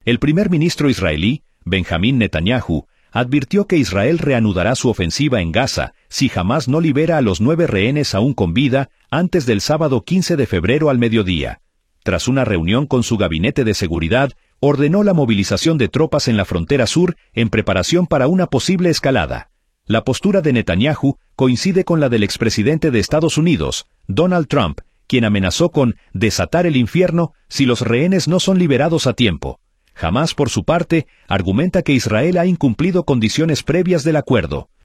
El primer ministro israelí, Benjamín Netanyahu, advirtió que Israel reanudará su ofensiva en Gaza si Hamás no libera a los 9 rehenes aún con vida antes del sábado 15 de febrero al mediodía. Tras una reunión con su gabinete de seguridad, ordenó la movilización de tropas en la frontera sur en preparación para una posible escalada. La postura de Netanyahu coincide con la del expresidente de Estados Unidos, Donald Trump, quien amenazó con desatar el infierno si los rehenes no son liberados a tiempo. Hamás, por su parte, argumenta que Israel ha incumplido condiciones previas del acuerdo,